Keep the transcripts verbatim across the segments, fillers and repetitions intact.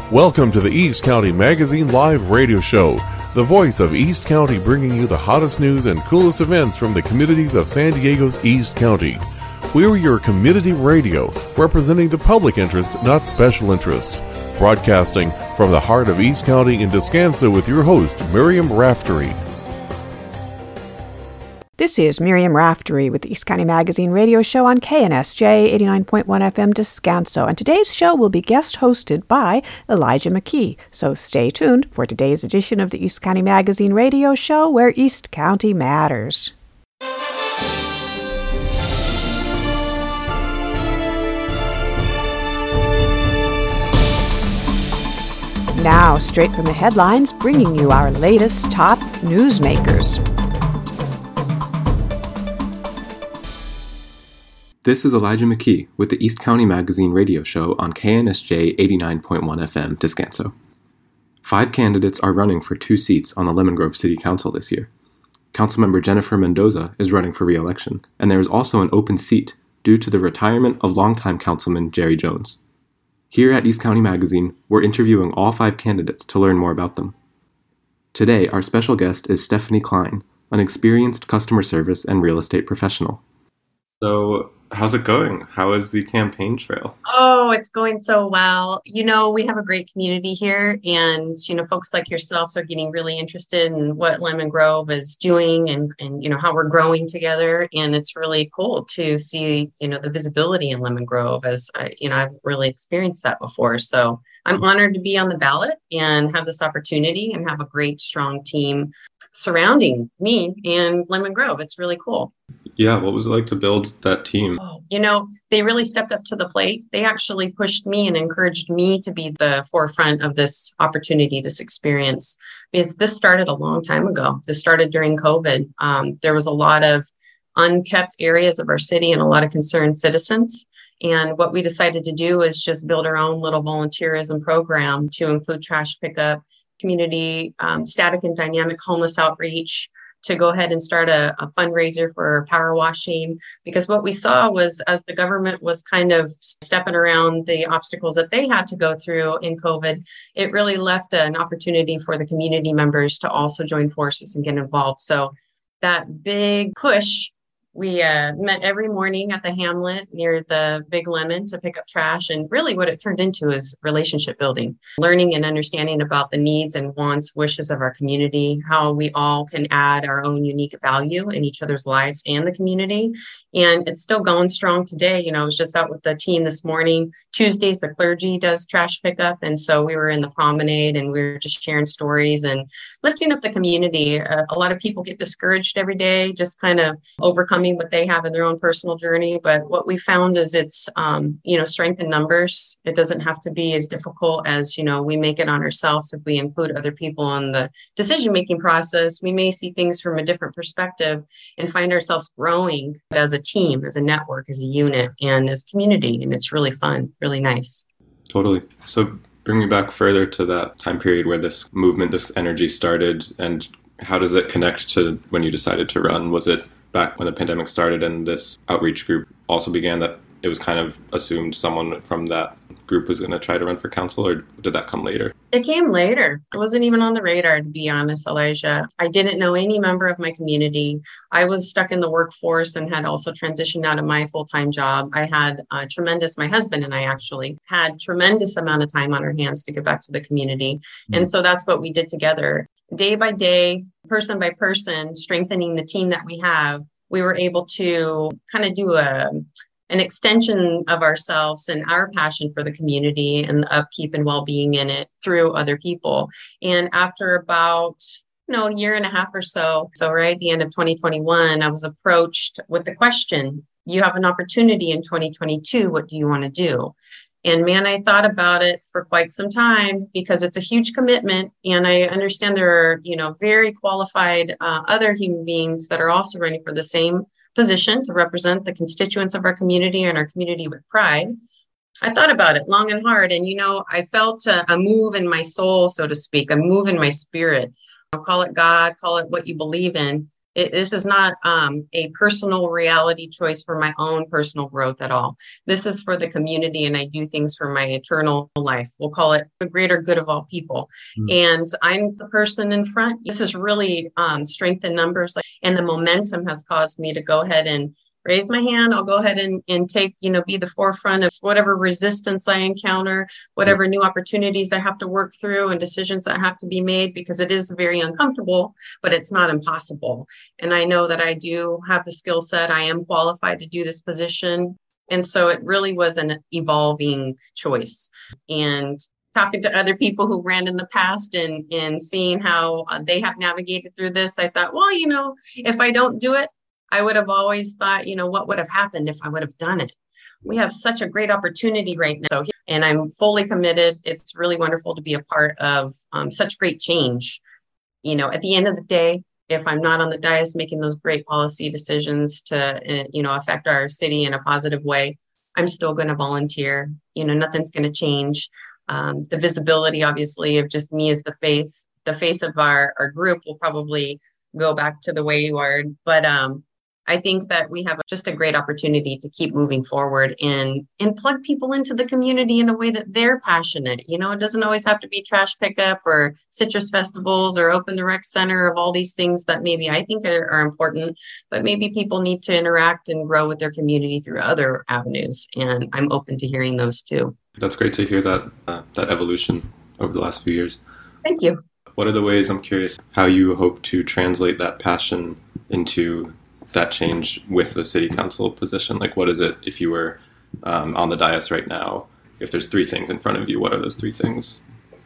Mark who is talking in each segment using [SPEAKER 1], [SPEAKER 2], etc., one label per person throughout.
[SPEAKER 1] Welcome to the East County Magazine Live Radio Show, the voice of East County, bringing you the hottest news and coolest events from the communities of San Diego's East County. We're your community radio, representing the public interest, not special interests. Broadcasting from the heart of East County in Descanso with your host, Miriam Raftery.
[SPEAKER 2] This is Miriam Raftery with the East County Magazine Radio Show on K N S J eighty-nine point one F M Descanso, and today's show will be guest hosted by Elijah McKee. So stay tuned for today's edition of the East County Magazine Radio Show, where East County matters. Now, straight from the headlines, bringing you our latest top newsmakers.
[SPEAKER 3] This is Elijah McKee with the East County Magazine Radio Show on K N S J eighty-nine point one F M Descanso. Five candidates are running for two seats on the Lemon Grove City Council this year. Councilmember Jennifer Mendoza is running for re-election, and there is also an open seat due to the retirement of longtime Councilman Jerry Jones. Here at East County Magazine, we're interviewing all five candidates to learn more about them. Today, our special guest is Stephanie Klein, an experienced customer service and real estate professional. So, how's it going? How is the campaign trail?
[SPEAKER 4] Oh, it's going so well. You know, we have a great community here, and, you know, folks like yourselves are getting really interested in what Lemon Grove is doing and, and, you know, how we're growing together. And it's really cool to see, you know, the visibility in Lemon Grove, as I, you know, I've really experienced that before. So I'm honored to be on the ballot and have this opportunity and have a great, strong team surrounding me and Lemon Grove. It's really cool.
[SPEAKER 3] Yeah, what was it like to build that team?
[SPEAKER 4] Oh, you know, they really stepped up to the plate. They actually pushed me and encouraged me to be the forefront of this opportunity, this experience, because this started a long time ago. This started during COVID. Um, there was a lot of unkept areas of our city and a lot of concerned citizens. And what we decided to do is just build our own little volunteerism program to include trash pickup, community um, static and dynamic homeless outreach, to go ahead and start a, a fundraiser for power washing, because what we saw was, as the government was kind of stepping around the obstacles that they had to go through in COVID, it really left an opportunity for the community members to also join forces and get involved. So that big push, we uh, met every morning at the Hamlet near the Big Lemon to pick up trash. And really what it turned into is relationship building, learning and understanding about the needs and wants, wishes of our community, how we all can add our own unique value in each other's lives and the community. And it's still going strong today. You know, I was just out with the team this morning. Tuesdays, the clergy does trash pickup. And so we were in the promenade and we were just sharing stories and lifting up the community. Uh, a lot of people get discouraged every day, just kind of overcoming what they have in their own personal journey. But what we found is it's, um, you know, strength in numbers. It doesn't have to be as difficult as, you know, we make it on ourselves. If we include other people in the decision-making process, we may see things from a different perspective and find ourselves growing as a team, as a network, as a unit, and as community. And it's really fun, really nice.
[SPEAKER 3] Totally. So bring me back further to that time period where this movement, this energy started, and how does it connect to when you decided to run? Was it back when the pandemic started and this outreach group also began, that it was kind of assumed someone from that group was going to try to run for council, or did that come later?
[SPEAKER 4] It came later. It wasn't even on the radar, to be honest, Elijah. I didn't know any member of my community. I was stuck in the workforce and had also transitioned out of my full-time job. I had a tremendous, my husband and I actually had tremendous amount of time on our hands to give back to the community. Mm-hmm. And so that's what we did together. Day by day, person by person, strengthening the team that we have, we were able to kind of do a an extension of ourselves and our passion for the community and the upkeep and well-being in it through other people. And after about, you know, a year and a half or so, so right at the end of twenty twenty-one, I was approached with the question, you have an opportunity in twenty twenty-two, what do you want to do? And man, I thought about it for quite some time, because it's a huge commitment. And I understand there are, you know, very qualified uh, other human beings that are also running for the same position to represent the constituents of our community and our community with pride. I thought about it long and hard. And, you know, I felt a, a move in my soul, so to speak, a move in my spirit. I'll call it God, call it what you believe in. It, this is not um, a personal reality choice for my own personal growth at all. This is for the community, and I do things for my eternal life. We'll call it the greater good of all people. Mm. And I'm the person in front. This is really um, strength in numbers, and the momentum has caused me to go ahead and raise my hand. I'll go ahead and, and take, you know, be the forefront of whatever resistance I encounter, whatever new opportunities I have to work through and decisions that have to be made, because it is very uncomfortable, but it's not impossible. And I know that I do have the skill set. I am qualified to do this position. And so it really was an evolving choice. And talking to other people who ran in the past and, and seeing how they have navigated through this, I thought, well, you know, if I don't do it, I would have always thought, you know, what would have happened if I would have done it? We have such a great opportunity right now. So, and I'm fully committed. It's really wonderful to be a part of um, such great change. You know, at the end of the day, if I'm not on the dais making those great policy decisions to, uh, you know, affect our city in a positive way, I'm still going to volunteer. You know, nothing's going to change. Um, the visibility, obviously, of just me as the face, the face of our, our group will probably go back to the way you are. But um, I think that we have just a great opportunity to keep moving forward and, and plug people into the community in a way that they're passionate. You know, it doesn't always have to be trash pickup or citrus festivals or open the rec center, of all these things that maybe I think are, are important, but maybe people need to interact and grow with their community through other avenues. And I'm open to hearing those too.
[SPEAKER 3] That's great to hear that, uh, that evolution over the last few years.
[SPEAKER 4] Thank you.
[SPEAKER 3] What are the ways, I'm curious, how you hope to translate that passion into that change with the city council position? Like, what is it if you were um, on the dais right now? If there's three things in front of you, what are those three things?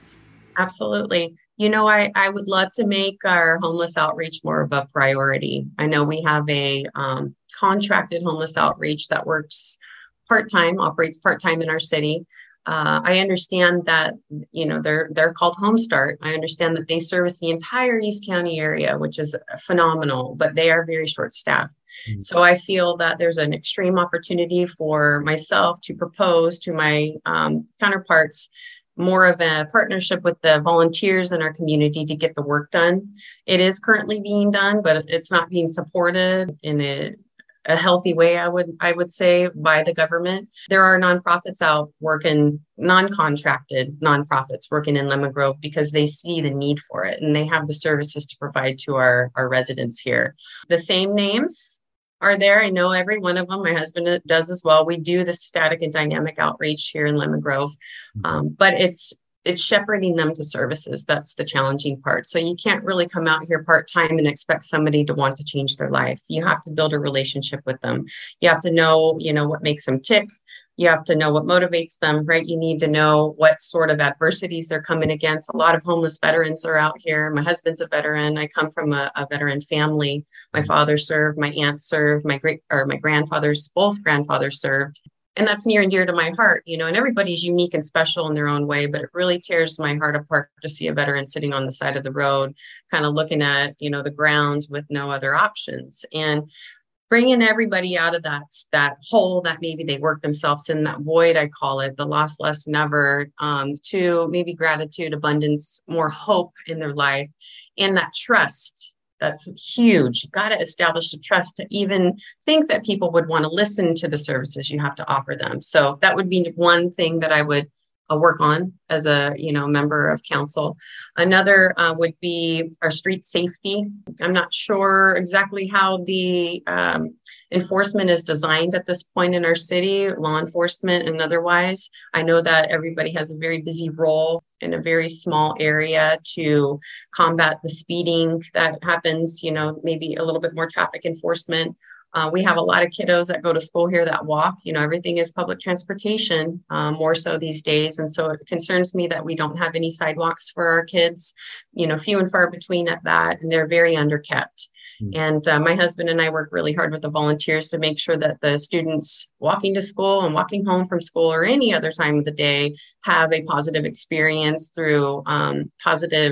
[SPEAKER 4] Absolutely. You know, I, I would love to make our homeless outreach more of a priority. I know we have a um, contracted homeless outreach that works part-time, operates part-time in our city. Uh, I understand that, you know, they're they're called Home Start. I understand that they service the entire East County area, which is phenomenal, but they are very short-staffed. Mm-hmm. So I feel that there's an extreme opportunity for myself to propose to my um, counterparts more of a partnership with the volunteers in our community to get the work done. It is currently being done, but it's not being supported in a a healthy way, I would I would say, by the government. There are nonprofits out working, non-contracted nonprofits working in Lemon Grove because they see the need for it and they have the services to provide to our, our residents here. The same names are there. I know every one of them. My husband does as well. We do the static and dynamic outreach here in Lemon Grove, um, but it's It's shepherding them to services. That's the challenging part. So you can't really come out here part-time and expect somebody to want to change their life. You have to build a relationship with them. You have to know, you know, what makes them tick. You have to know what motivates them, right? You need to know what sort of adversities they're coming against. A lot of homeless veterans are out here. My husband's a veteran. I come from a, a veteran family. My father served, my aunt served, my great or my grandfathers, both grandfathers served. And that's near and dear to my heart, you know, and everybody's unique and special in their own way, but it really tears my heart apart to see a veteran sitting on the side of the road, kind of looking at, you know, the ground with no other options. And bringing everybody out of that, that hole that maybe they work themselves in, that void, I call it, the lost less never, um, to maybe gratitude, abundance, more hope in their life, and that trust. That's huge. You've got to establish the trust to even think that people would want to listen to the services you have to offer them. So that would be one thing that I would uh, work on as a, you know, member of council. Another uh, would be our street safety. I'm not sure exactly how the um, enforcement is designed at this point in our city, law enforcement and otherwise. I know that everybody has a very busy role in a very small area to combat the speeding that happens, you know, maybe a little bit more traffic enforcement. Uh, we have a lot of kiddos that go to school here that walk. You know, everything is public transportation, um, more so these days. And so it concerns me that we don't have any sidewalks for our kids, you know, few and far between at that, and they're very underkept. Mm. And uh, my husband and I work really hard with the volunteers to make sure that the students walking to school and walking home from school or any other time of the day have a positive experience through um, positive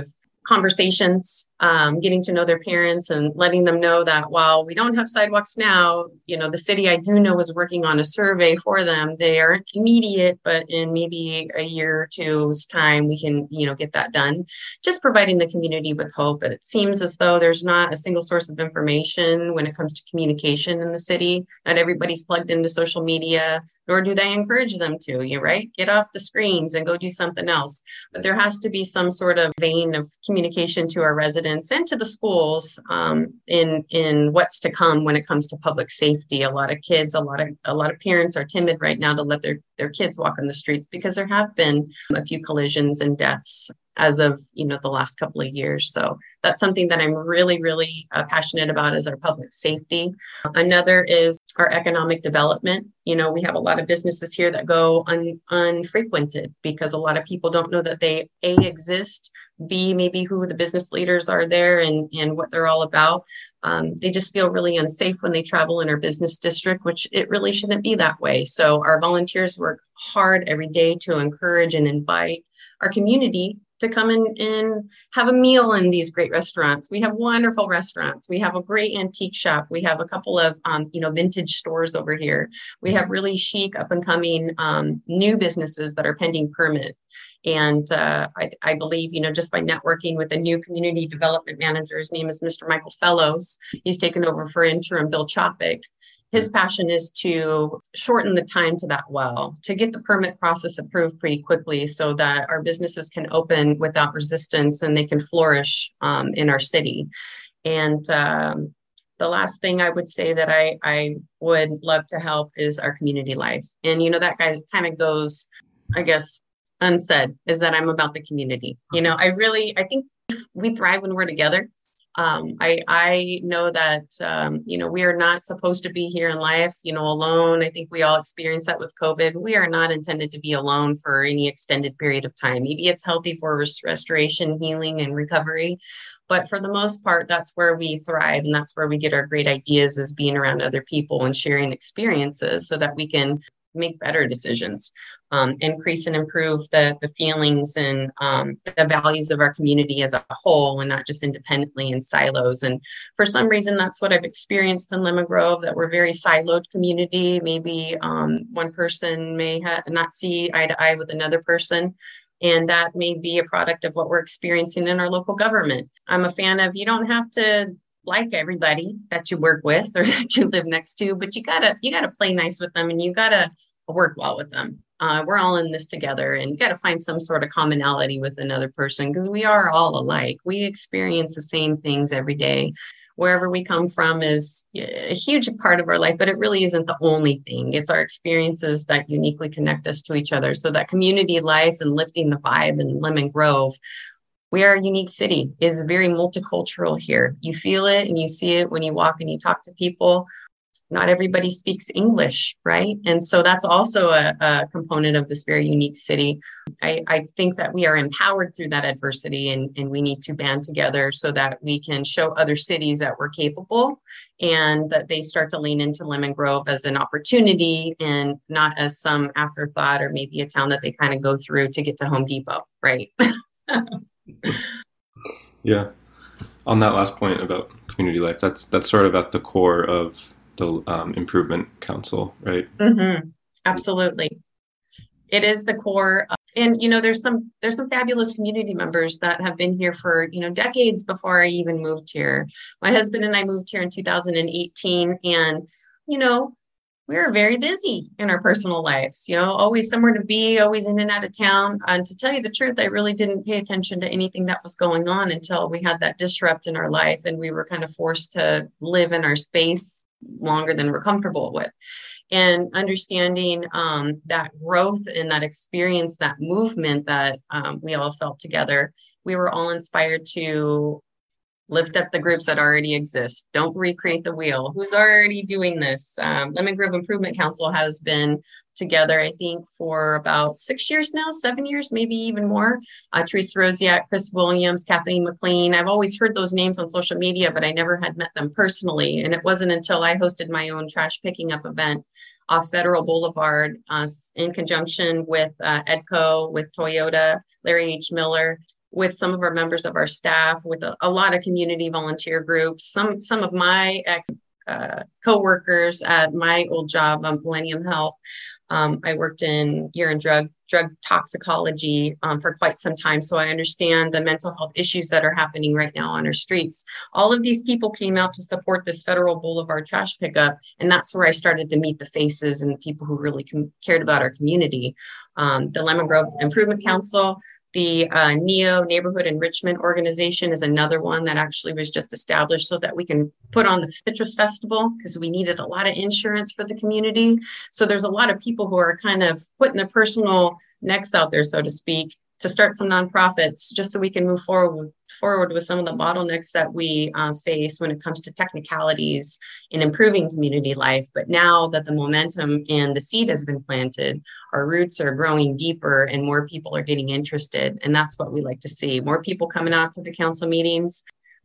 [SPEAKER 4] conversations, um, getting to know their parents and letting them know that while we don't have sidewalks now, you know, the city I do know is working on a survey for them. They aren't immediate, but in maybe a year or two's time, we can, you know, get that done. Just providing the community with hope. It seems as though there's not a single source of information when it comes to communication in the city. Not everybody's plugged into social media, nor do they encourage them to, you right? Get off the screens and go do something else. But there has to be some sort of vein of communication to our residents and to the schools um, in in what's to come when it comes to public safety. A lot of kids, a lot of a lot of parents are timid right now to let their their kids walk on the streets because there have been a few collisions and deaths as of, you know, the last couple of years. So that's something that I'm really, really uh, passionate about is our public safety. Another is our economic development. You know, we have a lot of businesses here that go un, unfrequented because a lot of people don't know that they A, exist, B, maybe who the business leaders are there and, and what they're all about. Um, they just feel really unsafe when they travel in our business district, which it really shouldn't be that way. So our volunteers work hard every day to encourage and invite our community to come in and have a meal in these great restaurants. We have wonderful restaurants. We have a great antique shop. We have a couple of, um, you know, vintage stores over here. We have really chic, up and coming um, new businesses that are pending permit. And uh, I, I believe, you know, just by networking with a new community development manager, his name is Mister Michael Fellows. He's taken over for interim Bill Chopik. His passion is to shorten the time to that well, to get the permit process approved pretty quickly so that our businesses can open without resistance and they can flourish um, in our city. And um, the last thing I would say that I, I would love to help is our community life. And, you know, that guy kind of goes, I guess, unsaid, is that I'm about the community. You know, I really, I think we thrive when we're together. Um, I, I know that, um, you know, we are not supposed to be here in life, you know, alone. I think we all experienced that with COVID. We are not intended to be alone for any extended period of time. Maybe it's healthy for res- restoration, healing, and recovery. But for the most part, that's where we thrive. And that's where we get our great ideas, is being around other people and sharing experiences so that we can make better decisions, um, increase and improve the, the feelings and um, the values of our community as a whole, and not just independently in silos. And for some reason, that's what I've experienced in Lemon Grove, that we're a very siloed community. Maybe um, one person may ha- not see eye to eye with another person. And that may be a product of what we're experiencing in our local government. I'm a fan of, you don't have to like everybody that you work with or that you live next to, but you gotta you gotta play nice with them and you gotta work well with them. Uh, we're all in this together, and you gotta find some sort of commonality with another person because we are all alike. We experience the same things every day. Wherever we come from is a huge part of our life, but it really isn't the only thing. It's our experiences that uniquely connect us to each other. So that community life and lifting the vibe in Lemon Grove, we are a unique city, is very multicultural here. You feel it and you see it when you walk and you talk to people. Not everybody speaks English, right? And so that's also a, a component of this very unique city. I, I think that we are empowered through that adversity, and, and we need to band together so that we can show other cities that we're capable and that they start to lean into Lemon Grove as an opportunity and not as some afterthought or maybe a town that they kind of go through to get to Home Depot, right?
[SPEAKER 3] Yeah. On that last point about community life, that's that's sort of at the core of the um, Improvement Council, right?
[SPEAKER 4] Mm-hmm. Absolutely. It is the core. Of, and, you know, there's some there's some fabulous community members that have been here for, you know, decades before I even moved here. My husband and I moved here in two thousand eighteen, and, you know, we were very busy in our personal lives, you know, always somewhere to be, always in and out of town. And to tell you the truth, I really didn't pay attention to anything that was going on until we had that disrupt in our life. And we were kind of forced to live in our space longer than we're comfortable with. And understanding um, that growth and that experience, that movement that um, we all felt together, we were all inspired to lift up the groups that already exist. Don't recreate the wheel. Who's already doing this? Um, Lemon Grove Improvement Council has been together, I think, for about six years now, seven years, maybe even more. Uh, Teresa Rosiak, Chris Williams, Kathleen McLean. I've always heard those names on social media, but I never had met them personally. And it wasn't until I hosted my own trash picking up event off Federal Boulevard uh, in conjunction with uh, Edco, with Toyota, Larry H. Miller, with some of our members of our staff, with a, a lot of community volunteer groups, some some of my ex uh, co-workers at my old job, um, Millennium Health. Um, I worked in urine drug drug toxicology um, for quite some time, so I understand the mental health issues that are happening right now on our streets. All of these people came out to support this Federal Boulevard trash pickup, and that's where I started to meet the faces and the people who really com- cared about our community. Um, the Lemon Grove Improvement Council, the uh, NEO Neighborhood Enrichment Organization is another one that actually was just established so that we can put on the Citrus Festival, because we needed a lot of insurance for the community. So there's a lot of people who are kind of putting their personal necks out there, so to speak, to start some nonprofits just so we can move forward forward with some of the bottlenecks that we uh, face when it comes to technicalities in improving community life. But now that the momentum and the seed has been planted, our roots are growing deeper and more people are getting interested. And that's what we like to see. More people coming out to the council meetings,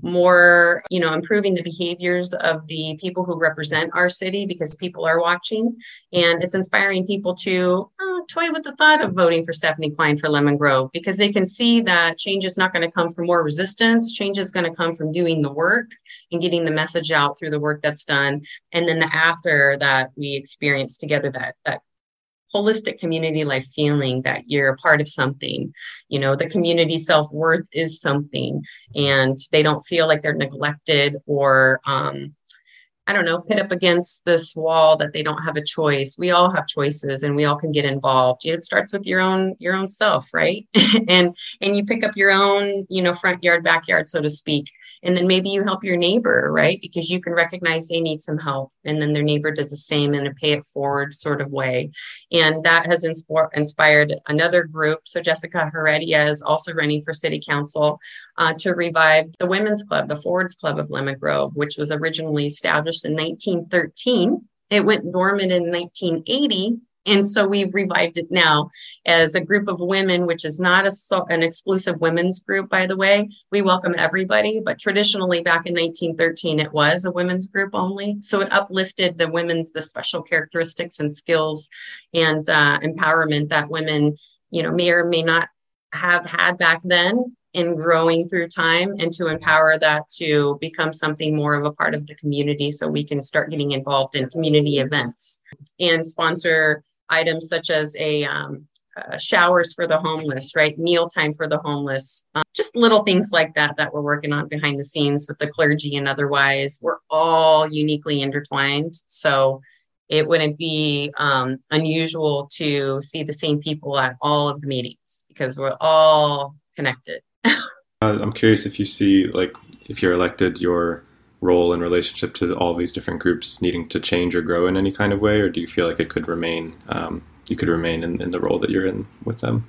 [SPEAKER 4] more, you know, improving the behaviors of the people who represent our city, because people are watching, and it's inspiring people to uh, toy with the thought of voting for Stephanie Klein for Lemon Grove, because they can see that change is not going to come from more resistance. Change is going to come from doing the work and getting the message out through the work that's done. And then the after that we experience together, that, that holistic community life feeling that you're a part of something. You know, the community self-worth is something, and they don't feel like they're neglected or, um, I don't know, pit up against this wall that they don't have a choice. We all have choices and we all can get involved. You know, it starts with your own, your own self, right? and, and you pick up your own, you know, front yard, backyard, so to speak. And then maybe you help your neighbor, right? Because you can recognize they need some help. And then their neighbor does the same in a pay it forward sort of way. And that has insp- inspired another group. So Jessica Heredia is also running for city council uh, to revive the Women's Club, the Forwards Club of Lemon Grove, which was originally established in nineteen thirteen. It went dormant in nineteen eighty. And so we've revived it now as a group of women, which is not a, so, an exclusive women's group, by the way. We welcome everybody, but traditionally back in nineteen thirteen, it was a women's group only. So it uplifted the women's, the special characteristics and skills and uh, empowerment that women, you know, may or may not have had back then, in growing through time, and to empower that to become something more of a part of the community, so we can start getting involved in community events and sponsor items such as a um, uh, showers for the homeless, right? Mealtime for the homeless, um, just little things like that that we're working on behind the scenes with the clergy and otherwise. We're all uniquely intertwined. So it wouldn't be um, unusual to see the same people at all of the meetings, because we're all connected.
[SPEAKER 3] uh, I'm curious if you see, like, if you're elected, your role in relationship to all these different groups needing to change or grow in any kind of way, or do you feel like it could remain, um, you could remain in, in the role that you're in with them?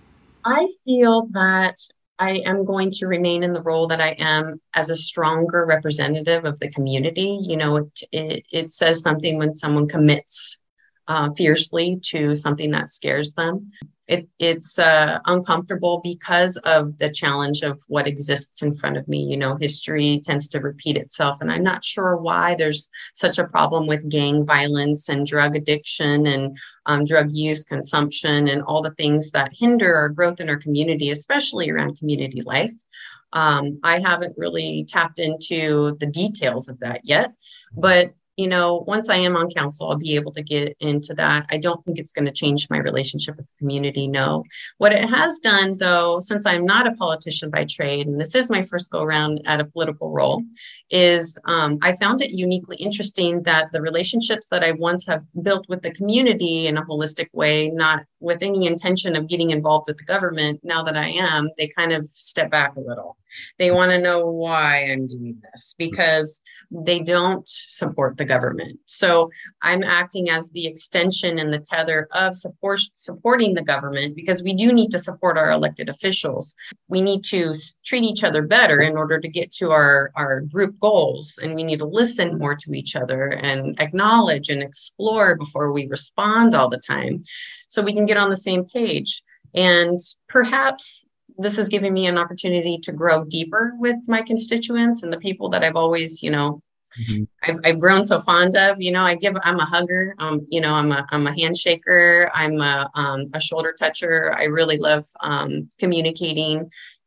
[SPEAKER 4] I feel that I am going to remain in the role that I am as a stronger representative of the community. You know, it, it, it says something when someone commits uh, fiercely to something that scares them. It, it's uh, uncomfortable because of the challenge of what exists in front of me. You know, history tends to repeat itself, and I'm not sure why there's such a problem with gang violence and drug addiction and um, drug use, consumption, and all the things that hinder our growth in our community, especially around community life. Um, I haven't really tapped into the details of that yet, but you know, once I am on council, I'll be able to get into that. I don't think it's going to change my relationship with the community, no. What it has done, though, since I'm not a politician by trade, and this is my first go around at a political role, is um, I found it uniquely interesting that the relationships that I once have built with the community in a holistic way, not with any intention of getting involved with the government, now that I am, they kind of step back a little. They want to know why I'm doing this, because they don't support the government. So I'm acting as the extension and the tether of support, supporting the government, because we do need to support our elected officials. We need to treat each other better in order to get to our, our group goals. And we need to listen more to each other and acknowledge and explore before we respond all the time, so we can get on the same page. And perhaps this has given me an opportunity to grow deeper with my constituents and the people that I've always, you know, mm-hmm. I've, I've grown so fond of. You know, I give, I'm a hugger, um, you know, I'm a, I'm a handshaker, I'm a, um, a shoulder toucher. I really love um, communicating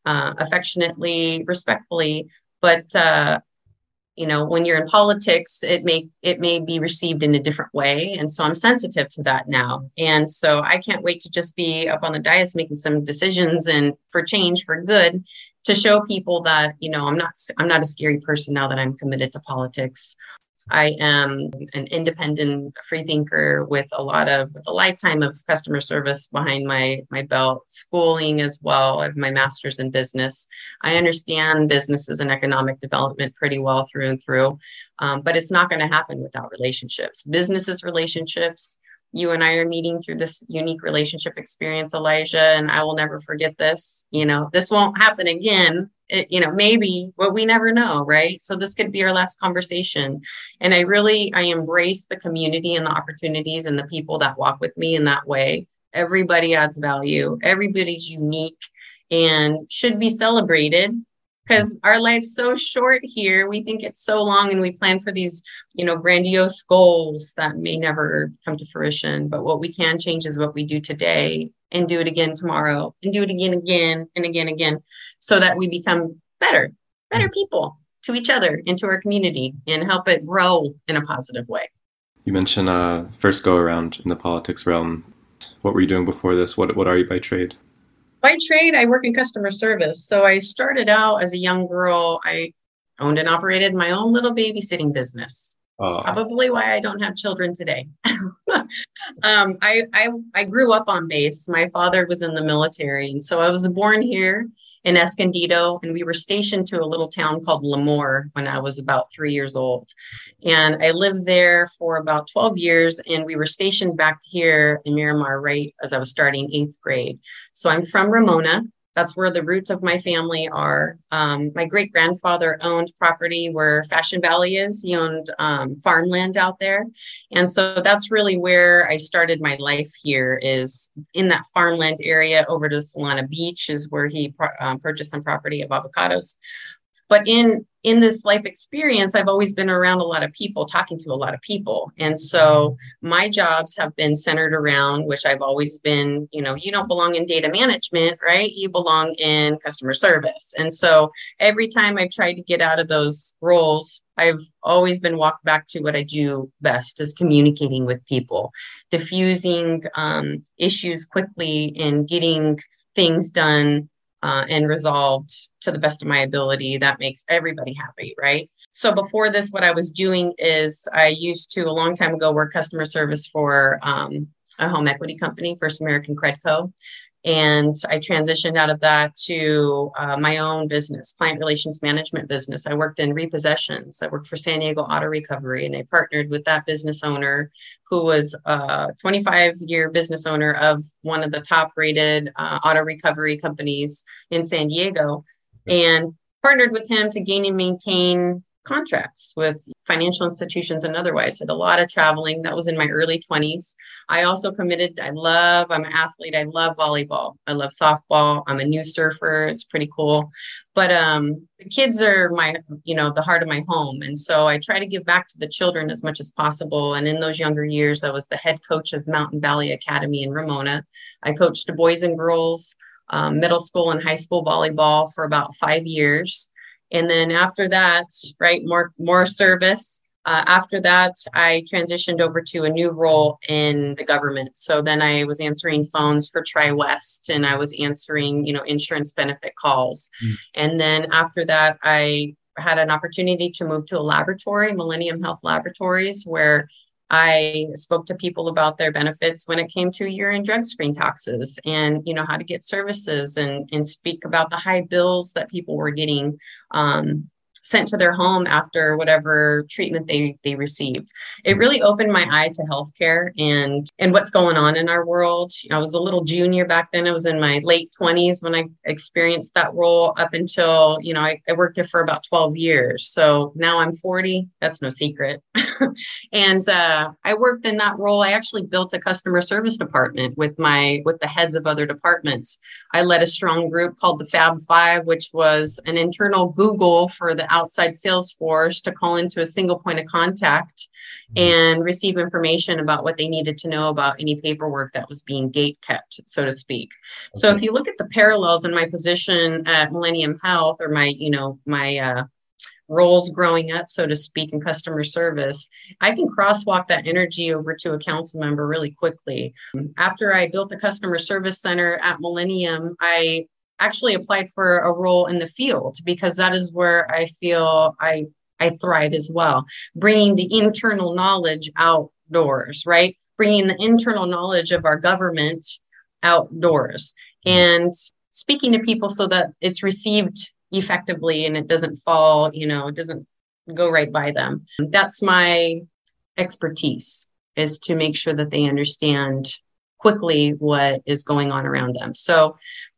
[SPEAKER 4] uh, affectionately, respectfully. But, uh, you know, when you're in politics, it may it may be received in a different way. And so I'm sensitive to that now. And so I can't wait to just be up on the dais making some decisions and for change, for good, to show people that, you know, I'm not I'm not a scary person now that I'm committed to politics. I am an independent free thinker with a lot of, with a lifetime of customer service behind my, my belt, schooling as well. I have my master's in business. I understand businesses and economic development pretty well through and through, um, but it's not going to happen without relationships. Businesses, relationships. You and I are meeting through this unique relationship experience, Elijah, and I will never forget this. You know, this won't happen again. It, you know, maybe, but we never know, right? So this could be our last conversation. And I really, I embrace the community and the opportunities and the people that walk with me in that way. Everybody adds value. Everybody's unique and should be celebrated, because our life's so short here. We think it's so long and we plan for these, you know, grandiose goals that may never come to fruition. But what we can change is what we do today, and do it again tomorrow, and do it again, again, and again, again, so that we become better, better people to each other and to our community and help it grow in a positive way.
[SPEAKER 3] You mentioned uh, first go around in the politics realm. What were you doing before this? What What are you by trade?
[SPEAKER 4] By trade, I work in customer service. So I started out as a young girl. I owned and operated my own little babysitting business. Uh, Probably why I don't have children today. um, I, I I grew up on base. My father was in the military, and so I was born here in Escondido, and we were stationed to a little town called Lemoore when I was about three years old. And I lived there for about twelve years, and we were stationed back here in Miramar right as I was starting eighth grade. So I'm from Ramona. That's where the roots of my family are. Um, my great-grandfather owned property where Fashion Valley is. He owned um, farmland out there. And so that's really where I started my life here, is in that farmland area. Over to Solana Beach is where he pro- um, purchased some property of avocados. But in in this life experience, I've always been around a lot of people, talking to a lot of people. And so my jobs have been centered around, which I've always been, you know, you don't belong in data management, right? You belong in customer service. And so every time I've tried to get out of those roles, I've always been walked back to what I do best, is communicating with people, diffusing um, issues quickly and getting things done Uh, and resolved to the best of my ability. That makes everybody happy, right? So before this, what I was doing is I used to, a long time ago, work customer service for um, a home equity company, First American Credco. And I transitioned out of that to uh, my own business, client relations management business. I worked in repossessions. I worked for San Diego Auto Recovery, and I partnered with that business owner, who was a twenty-five year business owner of one of the top rated uh, auto recovery companies in San Diego, and partnered with him to gain and maintain contracts with financial institutions and otherwise. Did a lot of traveling. That was in my early twenties. I also committed, I love, I'm an athlete. I love volleyball. I love softball. I'm a new surfer. It's pretty cool. But um, the kids are my, you know, the heart of my home. And so I try to give back to the children as much as possible. And in those younger years, I was the head coach of Mountain Valley Academy in Ramona. I coached the boys and girls, um, middle school and high school volleyball for about five years. And then after that, right, more more service. Uh, after that, I transitioned over to a new role in the government. So then I was answering phones for TriWest, and I was answering, you know, insurance benefit calls. Mm. And then after that, I had an opportunity to move to a laboratory, Millennium Health Laboratories, where I spoke to people about their benefits when it came to urine drug screen taxes, and, you know, how to get services, and, and speak about the high bills that people were getting um, sent to their home after whatever treatment they, they received. It really opened my eye to healthcare and, and what's going on in our world. I was a little junior back then. I was in my late twenties when I experienced that role, up until, you know, I, I worked there for about twelve years. So now I'm forty. That's no secret. and uh, I worked in that role. I actually built a customer service department with my with the heads of other departments. I led a strong group called the Fab Five, which was an internal Google for the outside sales force to call into a single point of contact and receive information about what they needed to know about any paperwork that was being gate kept, so to speak. Okay. So if you look at the parallels in my position at Millennium Health, or my, you know, my uh, roles growing up, so to speak, in customer service, I can crosswalk that energy over to a council member really quickly. After I built the customer service center at Millennium, I actually applied for a role in the field because that is where I feel I I thrive as well, bringing the internal knowledge outdoors, right? Bringing the internal knowledge of our government outdoors and speaking to people so that it's received effectively and it doesn't fall, you know, it doesn't go right by them. That's my expertise, is to make sure that they understand quickly what is going on around them. So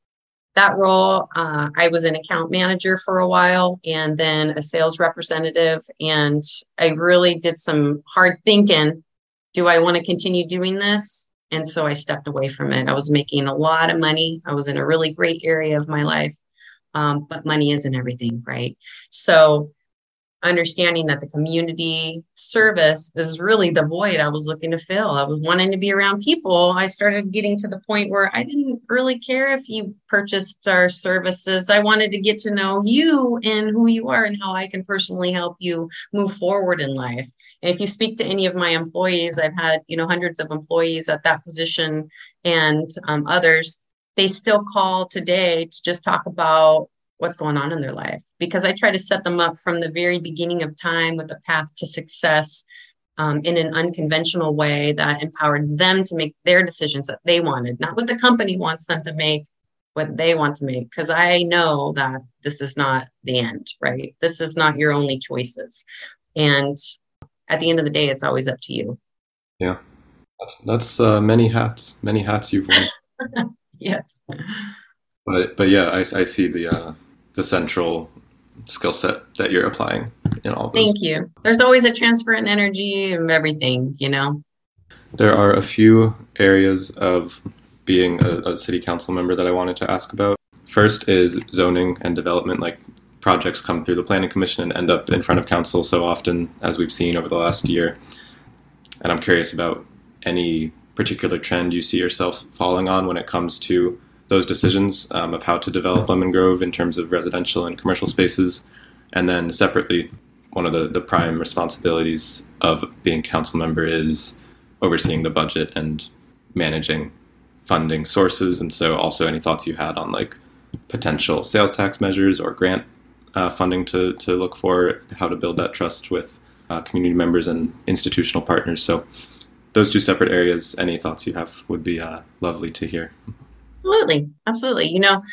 [SPEAKER 4] that role, uh, I was an account manager for a while and then a sales representative. And I really did some hard thinking. Do I want to continue doing this? And so I stepped away from it. I was making a lot of money. I was in a really great area of my life, um, but money isn't everything, right? So understanding that the community service is really the void I was looking to fill. I was wanting to be around people. I started getting to the point where I didn't really care if you purchased our services. I wanted to get to know you and who you are and how I can personally help you move forward in life. And if you speak to any of my employees, I've had, you know, hundreds of employees at that position and um, others, they still call today to just talk about what's going on in their life, because I try to set them up from the very beginning of time with a path to success um, in an unconventional way that empowered them to make their decisions that they wanted, not what the company wants them to make, what they want to make. Because I know that this is not the end, right? This is not your only choices. And at the end of the day, it's always up to you.
[SPEAKER 3] Yeah, that's, that's uh, many hats, many hats you've worn.
[SPEAKER 4] Yes.
[SPEAKER 3] But, but yeah, I, I see the, uh, the central skill set that you're applying in all those.
[SPEAKER 4] Thank you. There's always a transfer in energy and everything, you know.
[SPEAKER 3] There are a few areas of being a, a city council member that I wanted to ask about. First is zoning and development. Like, projects come through the planning commission and end up in front of council so often, as we've seen over the last year. And I'm curious about any particular trend you see yourself falling on when it comes to those decisions um, of how to develop Lemon Grove in terms of residential and commercial spaces. And then separately, one of the, the prime responsibilities of being council member is overseeing the budget and managing funding sources. And so also any thoughts you had on like potential sales tax measures or grant uh, funding to, to look for, how to build that trust with uh, community members and institutional partners. So those two separate areas, any thoughts you have would be uh, lovely to hear.
[SPEAKER 4] Absolutely. Absolutely. You know,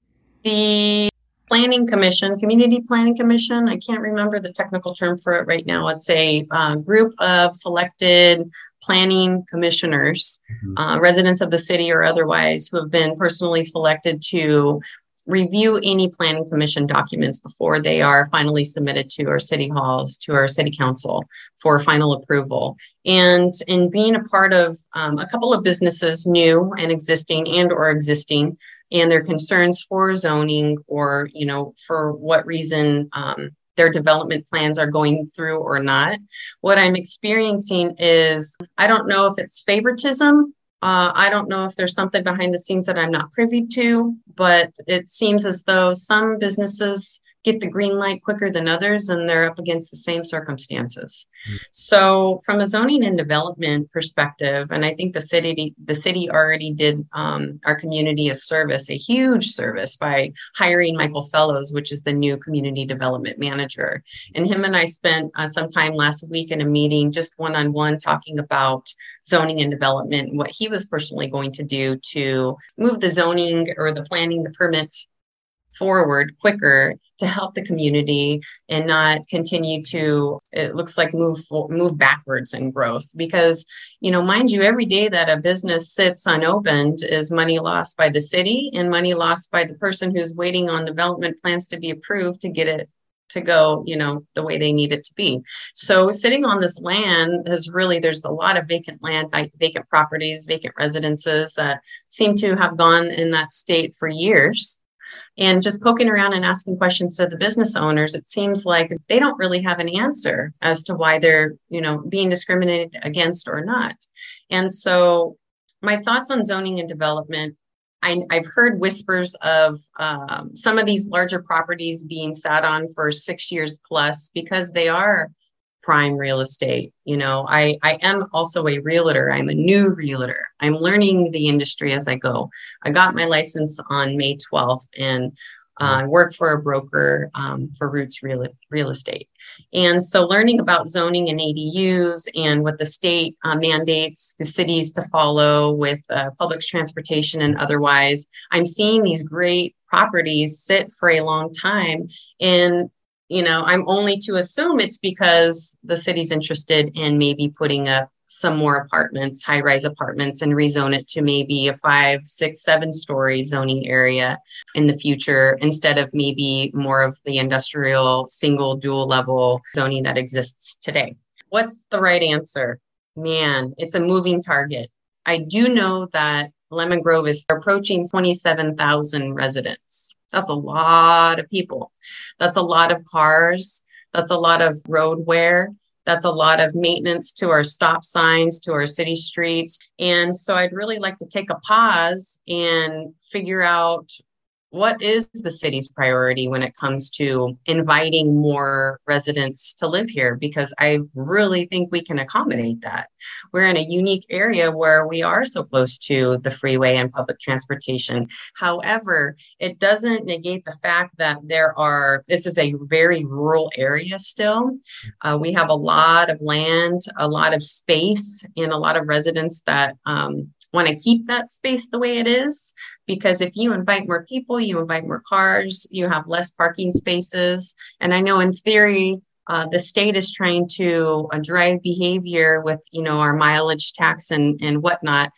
[SPEAKER 4] the planning commission, community planning commission, I can't remember the technical term for it right now. It's a uh, group of selected planning commissioners, mm-hmm. uh, residents of the city or otherwise, who have been personally selected to review any planning commission documents before they are finally submitted to our city halls, to our city council for final approval. And in being a part of um, a couple of businesses, new and existing and or existing, and their concerns for zoning or, you know, for what reason um, their development plans are going through or not, what I'm experiencing is, I don't know if it's favoritism. Uh, I don't know if there's something behind the scenes that I'm not privy to, but it seems as though some businesses get the green light quicker than others, and they're up against the same circumstances. Mm. So from a zoning and development perspective, and I think the city, the city already did um, our community a service, a huge service, by hiring Michael Fellows, which is the new community development manager. And him and I spent uh, some time last week in a meeting, just one-on-one, talking about zoning and development, what he was personally going to do to move the zoning or the planning, the permits forward quicker to help the community and not continue to, it looks like, move move backwards in growth. Because, you know, mind you, every day that a business sits unopened is money lost by the city and money lost by the person who's waiting on development plans to be approved to get it to go, you know, the way they need it to be. So sitting on this land is really, there's a lot of vacant land, vacant properties, vacant residences that seem to have gone in that state for years. And just poking around and asking questions to the business owners, it seems like they don't really have an answer as to why they're, you know, being discriminated against or not. And so my thoughts on zoning and development, I, I've heard whispers of um, some of these larger properties being sat on for six years plus because they are prime real estate. You know, I, I am also a realtor. I'm a new realtor. I'm learning the industry as I go. I got my license on May twelfth and uh, I work for a broker um, for Roots Real, Real Estate. And so learning about zoning and A D Us and what the state uh, mandates the cities to follow with uh, public transportation and otherwise, I'm seeing these great properties sit for a long time. And you know, I'm only to assume it's because the city's interested in maybe putting up some more apartments, high-rise apartments, and rezone it to maybe a five, six, seven-story zoning area in the future, instead of maybe more of the industrial single, dual-level zoning that exists today. What's the right answer? Man, it's a moving target. I do know that Lemon Grove is approaching twenty-seven thousand residents. That's a lot of people. That's a lot of cars. That's a lot of road wear. That's a lot of maintenance to our stop signs, to our city streets. And so I'd really like to take a pause and figure out what is the city's priority when it comes to inviting more residents to live here, because I really think we can accommodate that. We're in a unique area where we are so close to the freeway and public transportation. However, it doesn't negate the fact that there are, this is a very rural area still. Uh, we have a lot of land, a lot of space, and a lot of residents that um, want to keep that space the way it is, because if you invite more people, you invite more cars, you have less parking spaces. And I know in theory, uh, the state is trying to uh, drive behavior with, you know, our mileage tax and, and whatnot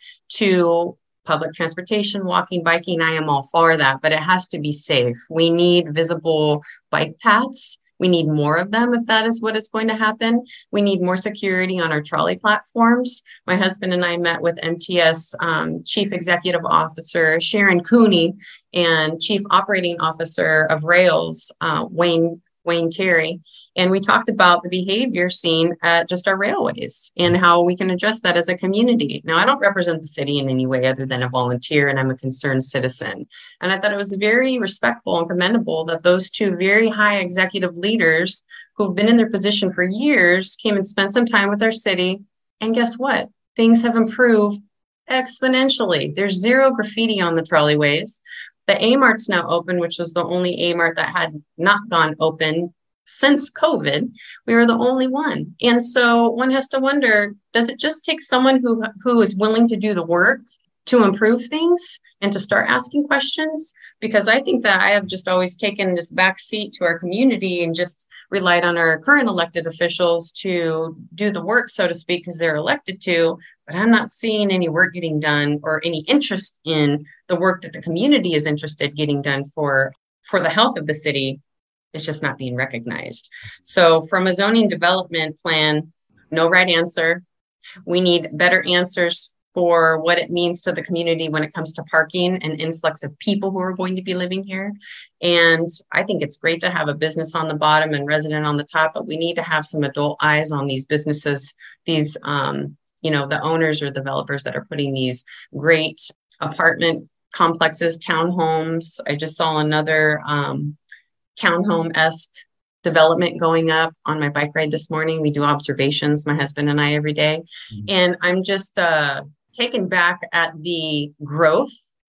[SPEAKER 4] to public transportation, walking, biking. I am all for that, but it has to be safe. We need visible bike paths. We need more of them if that is what is going to happen. We need more security on our trolley platforms. My husband and I met with M T S um, Chief Executive Officer Sharon Cooney and Chief Operating Officer of Rails, uh, Wayne Wayne Terry, and we talked about the behavior seen at just our railways and how we can address that as a community. Now, I don't represent the city in any way other than a volunteer, and I'm a concerned citizen. And I thought it was very respectful and commendable that those two very high executive leaders who've been in their position for years came and spent some time with our city. And guess what? Things have improved exponentially. There's zero graffiti on the trolleyways. The A-Mart's now open, which was the only A-Mart that had not gone open since COVID. We were the only one. And so one has to wonder, does it just take someone who, who is willing to do the work to improve things and to start asking questions? Because I think that I have just always taken this back seat to our community and just relied on our current elected officials to do the work, so to speak, because they're elected to, but I'm not seeing any work getting done or any interest in the work that the community is interested in getting done for, for the health of the city. It's just not being recognized. So from a zoning development plan, no right answer. We need better answers for what it means to the community when it comes to parking and influx of people who are going to be living here. And I think it's great to have a business on the bottom and resident on the top, but we need to have some adult eyes on these businesses, these, um, you know, the owners or developers that are putting these great apartment complexes, townhomes. I just saw another um, townhome-esque development going up on my bike ride this morning. We do observations, my husband and I, every day. Mm-hmm. And I'm just uh, taken back at the growth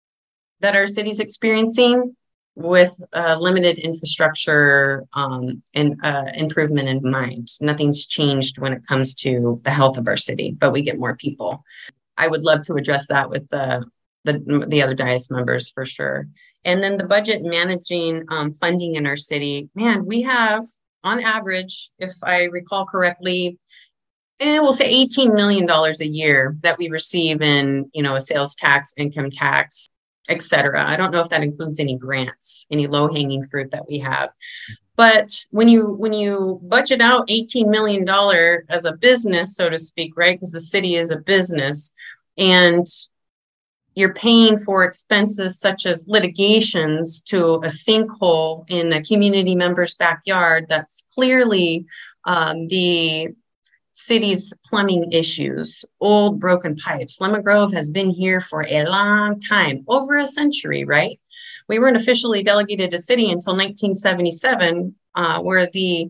[SPEAKER 4] that our city's experiencing with uh, limited infrastructure um, and uh, improvement in mind. Nothing's changed when it comes to the health of our city, but we get more people. I would love to address that with the the, the other D I A S members for sure. And then the budget managing um, funding in our city, man, we have on average, if I recall correctly, and we'll say eighteen million dollars a year that we receive in, you know, a sales tax, income tax. et cetera. I don't know if that includes any grants, any low-hanging fruit that we have. But when you when you budget out eighteen million dollars as a business, so to speak, right, because the city is a business, and you're paying for expenses such as litigations to a sinkhole in a community member's backyard that's clearly um, the city's plumbing issues, old broken pipes. Lemon Grove has been here for a long time, over a century, right? We weren't officially delegated a city until nineteen seventy-seven, uh, where the,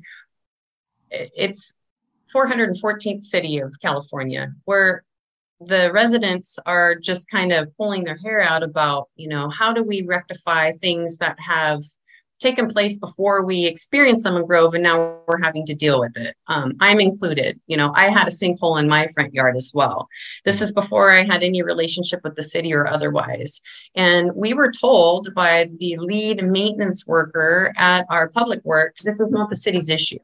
[SPEAKER 4] it's four hundred fourteenth city of California, where the residents are just kind of pulling their hair out about, you know, how do we rectify things that have taken place before we experienced Lemon Grove, and now we're having to deal with it. Um, I'm included. You know, I had a sinkhole in my front yard as well. This is before I had any relationship with the city or otherwise. And we were told by the lead maintenance worker at our public works, this is not the city's issue.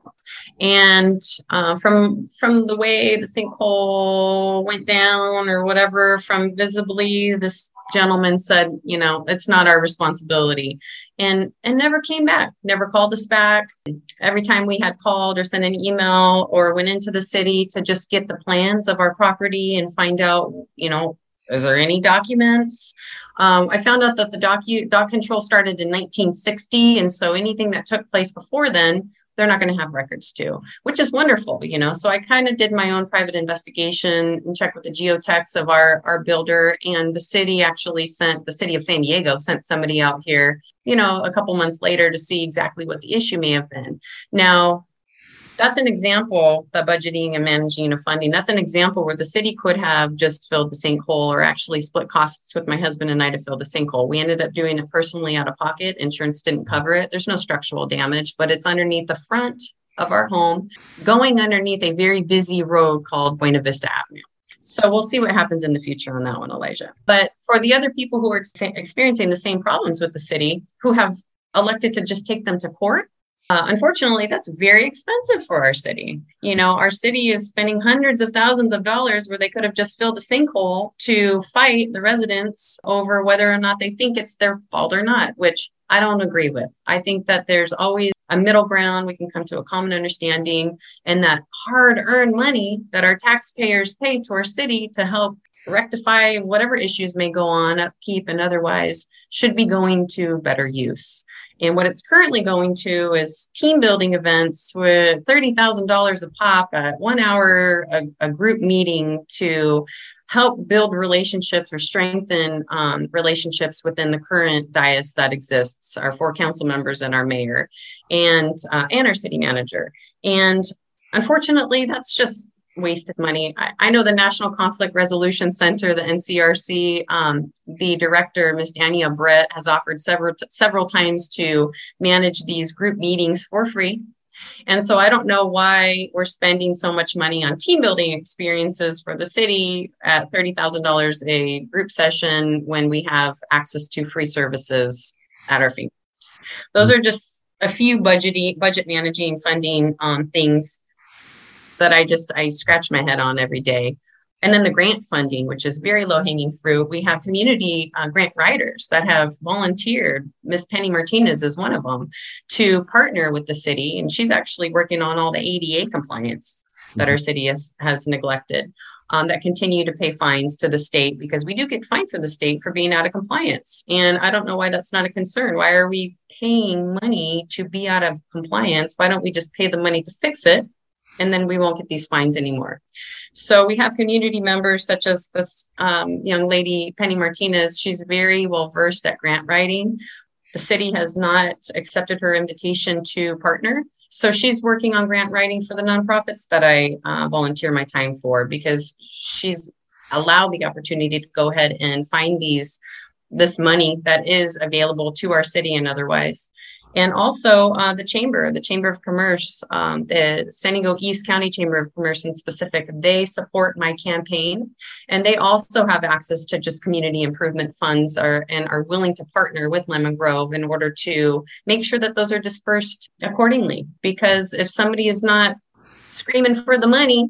[SPEAKER 4] And uh, from from the way the sinkhole went down or whatever, from visibly, this gentleman said, you know, it's not our responsibility, and and never came back, never called us back. Every time we had called or sent an email or went into the city to just get the plans of our property and find out, you know, is there any documents? Um, I found out that the docu doc control started in nineteen sixty, and so anything that took place before then, they're not going to have records to, which is wonderful, you know. So I kind of did my own private investigation and checked with the geotechs of our, our builder, and the city actually sent, the city of San Diego sent somebody out here, you know, a couple months later to see exactly what the issue may have been. Now, that's an example, the budgeting and managing of funding. That's an example where the city could have just filled the sinkhole, or actually split costs with my husband and I to fill the sinkhole. We ended up doing it personally out of pocket. Insurance didn't cover it. There's no structural damage, but it's underneath the front of our home, going underneath a very busy road called Buena Vista Avenue. So we'll see what happens in the future on that one, Elijah. But for the other people who are ex- experiencing the same problems with the city, who have elected to just take them to court, Uh, unfortunately, that's very expensive for our city. You know, our city is spending hundreds of thousands of dollars where they could have just filled a sinkhole to fight the residents over whether or not they think it's their fault or not, which I don't agree with. I think that there's always a middle ground. We can come to a common understanding, and that hard-earned money that our taxpayers pay to our city to help rectify whatever issues may go on, upkeep and otherwise, should be going to better use. And what it's currently going to is team building events with thirty thousand dollars a pop, at one hour, a, a group meeting to help build relationships or strengthen um, relationships within the current dais that exists, our four council members and our mayor and, uh, and our city manager. And unfortunately, that's just wasted money. I, I know the National Conflict Resolution Center, the N C R C, um, the director, Miz Dania Brett, has offered several several times to manage these group meetings for free. And so I don't know why we're spending so much money on team building experiences for the city at thirty thousand dollars a group session when we have access to free services at our fingertips. Those are just a few budgeting, budget managing, funding um, things that I just, I scratch my head on every day. And then the grant funding, which is very low hanging fruit. We have community uh, grant writers that have volunteered. Miz Penny Martinez is one of them, to partner with the city. And she's actually working on all the A D A compliance that our city has, has neglected, um, that continue to pay fines to the state, because we do get fined for the state for being out of compliance. And I don't know why that's not a concern. Why are we paying money to be out of compliance? Why don't we just pay the money to fix it? And then we won't get these fines anymore. So we have community members such as this um, young lady, Penny Martinez. She's very well versed at grant writing. The city has not accepted her invitation to partner. So she's working on grant writing for the nonprofits that I uh, volunteer my time for, because she's allowed the opportunity to go ahead and find these this money that is available to our city and otherwise. And also uh, the Chamber, the Chamber of Commerce, um, the San Diego East County Chamber of Commerce in specific, they support my campaign. And they also have access to just community improvement funds are, and are willing to partner with Lemon Grove in order to make sure that those are dispersed accordingly. Because if somebody is not screaming for the money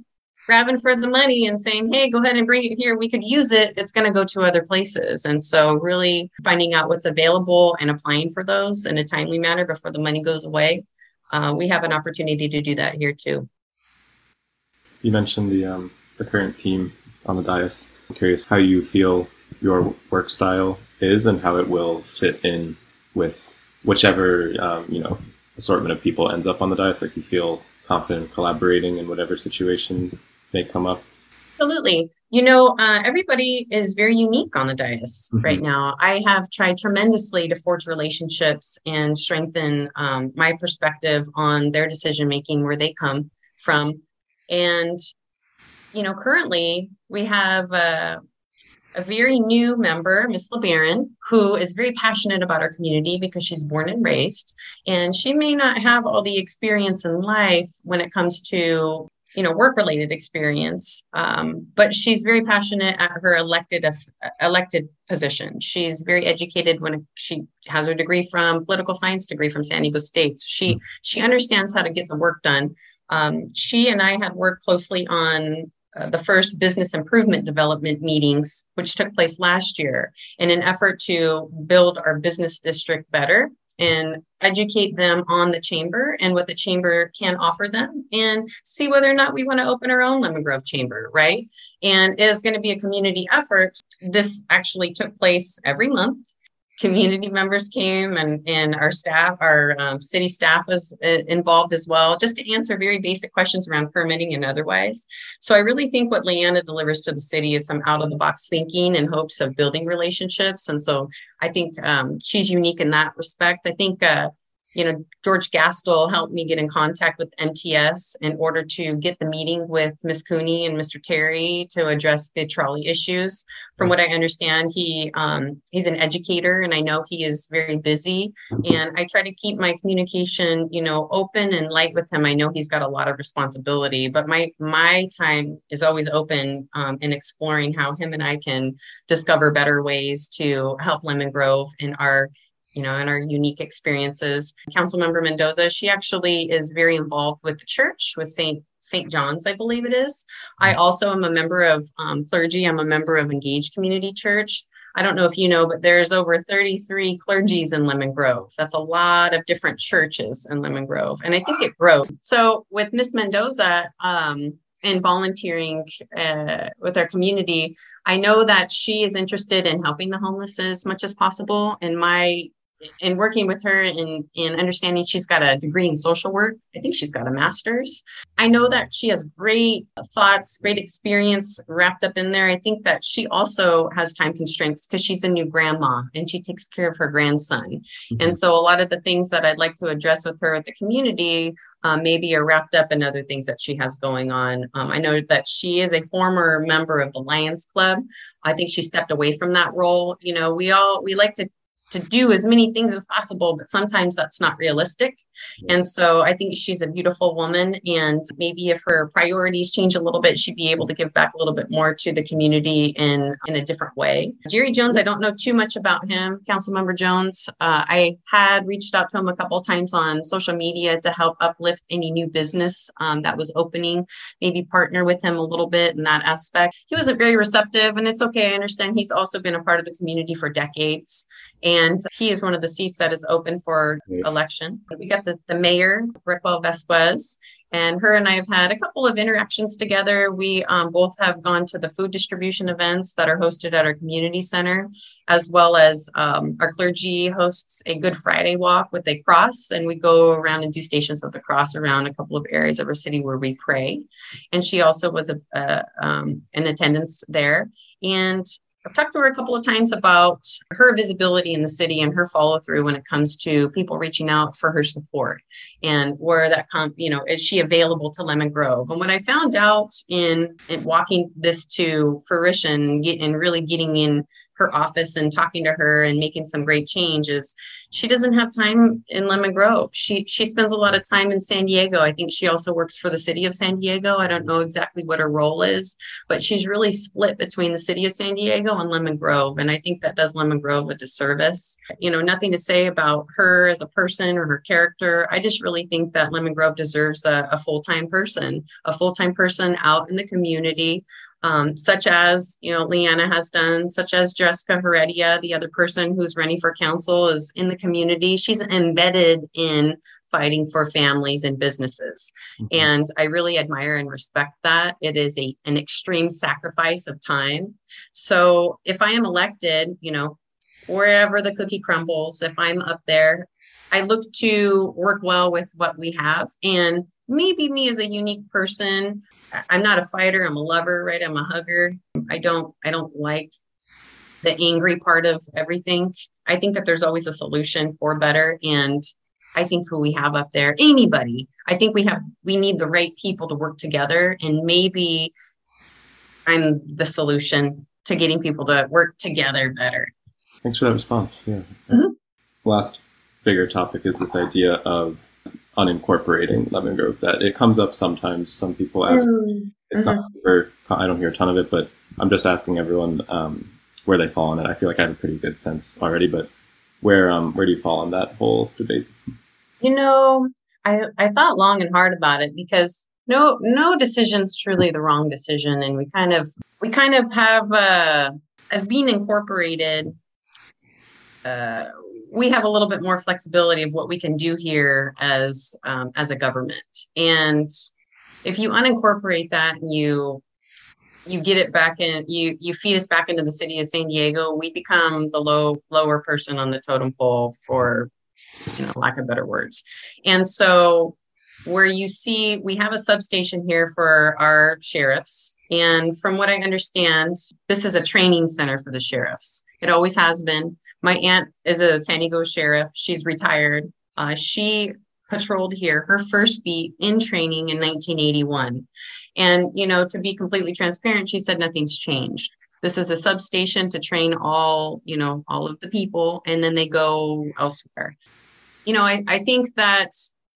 [SPEAKER 4] grabbing for the money and saying, hey, go ahead and bring it here. We could use it. It's going to go to other places. And so really finding out what's available and applying for those in a timely manner before the money goes away. Uh, we have an opportunity to do that here too.
[SPEAKER 3] You mentioned the um, the current team on the dais. I'm curious how you feel your work style is and how it will fit in with whichever um, you know assortment of people ends up on the dais. Like, you feel confident collaborating in whatever situation may come up.
[SPEAKER 4] Absolutely. You know, uh, everybody is very unique on the dais mm-hmm. right now. I have tried tremendously to forge relationships and strengthen um, my perspective on their decision making, where they come from. And, you know, currently we have uh, a very new member, Miss LeBaron, who is very passionate about our community because she's born and raised. And she may not have all the experience in life when it comes to, you know, work-related experience, um, but she's very passionate at her elected uh, elected position. She's very educated when she has her degree from political science degree from San Diego State. So she she understands how to get the work done. Um, she and I had worked closely on uh, the first business improvement development meetings, which took place last year, in an effort to build our business district better and educate them on the chamber and what the chamber can offer them, and see whether or not we want to open our own Lemon Grove chamber, right? And it is going to be a community effort. This actually took place every month. Community members came, and, and our staff, our um, city staff was uh, involved as well, just to answer very basic questions around permitting and otherwise. So I really think what Leanna delivers to the city is some out-of-the-box thinking in hopes of building relationships. And so I think um, she's unique in that respect. I think uh, you know, George Gastel helped me get in contact with M T S in order to get the meeting with Miss Cooney and Mister Terry to address the trolley issues. From what I understand, he um, he's an educator, and I know he is very busy. And I try to keep my communication, you know, open and light with him. I know he's got a lot of responsibility, but my my time is always open um, in exploring how him and I can discover better ways to help Lemon Grove in our you know, and our unique experiences. Councilmember Mendoza, she actually is very involved with the church, with Saint Saint John's, I believe it is. I also am a member of um, clergy. I'm a member of Engaged Community Church. I don't know if you know, but there's over thirty-three clergies in Lemon Grove. That's a lot of different churches in Lemon Grove, and I think it grows. So with Miss Mendoza, um, and volunteering uh, with our community, I know that she is interested in helping the homeless as much as possible. And my in working with her in, in understanding, she's got a degree in social work. I think she's got a master's. I know that she has great thoughts, great experience wrapped up in there. I think that she also has time constraints because she's a new grandma and she takes care of her grandson. Mm-hmm. And so a lot of the things that I'd like to address with her at the community um, maybe are wrapped up in other things that she has going on. Um, I know that she is a former member of the Lions Club. I think she stepped away from that role. You know, we all, we like to to do as many things as possible, but sometimes that's not realistic. And so I think she's a beautiful woman, and maybe if her priorities change a little bit, she'd be able to give back a little bit more to the community in, in a different way. Jerry Jones, I don't know too much about him, Councilmember Jones. Uh, I had reached out to him a couple of times on social media to help uplift any new business um, that was opening, maybe partner with him a little bit in that aspect. He wasn't very receptive, and it's okay. I understand he's also been a part of the community for decades. And he is one of the seats that is open for election. We got the, the mayor, Rickwell Vesquez, and her and I have had a couple of interactions together. We um, both have gone to the food distribution events that are hosted at our community center, as well as um, our clergy hosts a Good Friday walk with a cross, and we go around and do stations of the cross around a couple of areas of our city where we pray. And she also was a, a um, in attendance there. And I've talked to her a couple of times about her visibility in the city and her follow through when it comes to people reaching out for her support, and where that com- you know, is she available to Lemon Grove? And what I found out in, in walking this to fruition and really getting in her office and talking to her and making some great changes. She doesn't have time in Lemon Grove. She she spends a lot of time in San Diego. I think she also works for the city of San Diego. I don't know exactly what her role is, but she's really split between the city of San Diego and Lemon Grove. And I think that does Lemon Grove a disservice. You know, nothing to say about her as a person or her character. I just really think that Lemon Grove deserves a, a full-time person, a full-time person out in the community. Um, such as, you know, Leanna has done, such as Jessica Heredia, the other person who's running for council, is in the community. She's embedded in fighting for families and businesses. Mm-hmm. And I really admire and respect that. It is a an extreme sacrifice of time. So if I am elected, you know, wherever the cookie crumbles, if I'm up there, I look to work well with what we have. And maybe me as a unique person, I'm not a fighter, I'm a lover, right? I'm a hugger. I don't, I don't like the angry part of everything. I think that there's always a solution for better. And I think who we have up there, anybody, I think we have, we need the right people to work together. And maybe I'm the solution to getting people to work together better.
[SPEAKER 3] Thanks for that response. Yeah.
[SPEAKER 4] Mm-hmm.
[SPEAKER 3] Last bigger topic is this idea of unincorporating Lemon Grove. That it comes up sometimes. Some people have, mm-hmm. it's not super, I don't hear a ton of it, but I'm just asking everyone um, where they fall on it. I feel like I have a pretty good sense already, but where um where do you fall on that whole debate?
[SPEAKER 4] You know, I I thought long and hard about it, because no no decision's truly the wrong decision, and we kind of we kind of have uh, as being incorporated. Uh, we have a little bit more flexibility of what we can do here as um, as a government. And if you unincorporate that and you you get it back in, you you feed us back into the city of San Diego, we become the low lower person on the totem pole, for, you know, lack of better words. And so where you see, we have a substation here for our sheriffs. And from what I understand, this is a training center for the sheriffs. It always has been. My aunt is a San Diego sheriff. She's retired. Uh, she patrolled here, her first beat in training in nineteen eighty-one. And, you know, to be completely transparent, she said nothing's changed. This is a substation to train all, you know, all of the people, and then they go elsewhere. You know, I, I think that